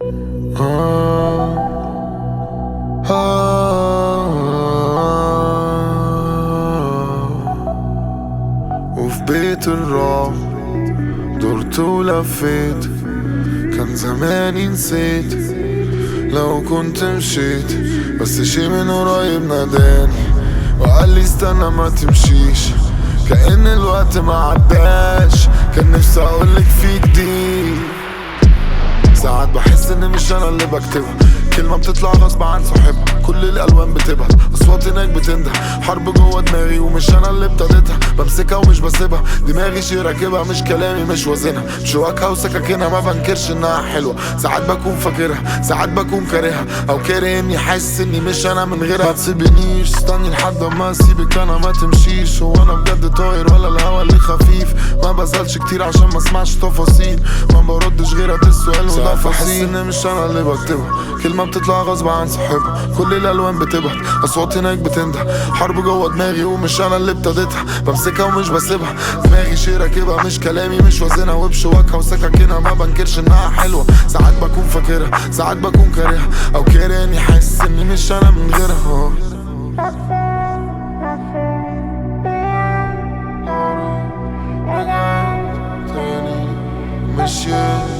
وفي بيت الرعب دورت ولفيت، كان زماني نسيت لو كنت مشيت، بس شي من قريب ناداني وقال لي استنى ما تمشيش، كأن الوقت ما عداش، كان نفسي اقولك في جديد. ساعات بحس ان مش انا اللي بكتبها، كلمة بتطلع غصب عن صاحبها، كل الالوان بتبهت، اصوات هناك بتنده، حرب جوه دماغي ومش انا اللي ابتديتها، بمسكها ومش بسيبها، دماغي شي راكبها مش كلامي مش وزنها، شواكها وسكاكينها ما بنكرش انها حلوة، ساعات بكون فاكرها ساعات بكون كارهها، او كاره اني حاسس اني مش انا من غيرها. ما تسيبنيش استني لحد ما اسيبك انا ما تمشيش، هو انا بجد طاير ولا الهوا اللي خفيف؟ ما بسألش كتير عشان ما اسمعش تفاصيل، ما بردش غير السؤال وده فصيل. ان مش انا اللي بكتبها، كلمة بتطلع غصب عن صاحبها، كل الالوان بتبهت، اصوات هناك بتنده، حرب جوه دماغي ومش انا اللي ابتديتها، بمسكها ومش بسيبها، دماغي شي راكبها مش كلامي مش وزنها، وبشواكها وسكاكينها ما بنكرش انها حلوة، ساعات بكون فاكرها ساعات بكون كارهها، او كاره اني حاسس اني مش انا من غيرها.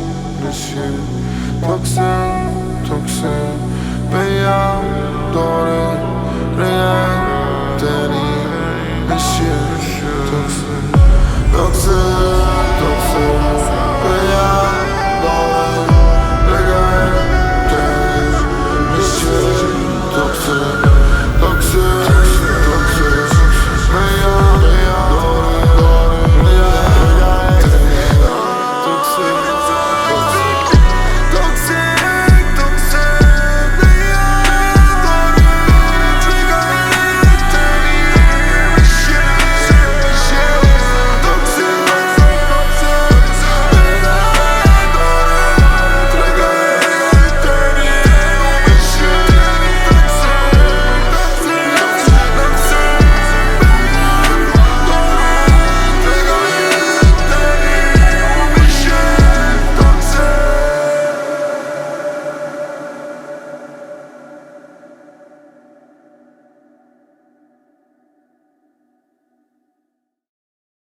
مشيت توكسين بيا دوري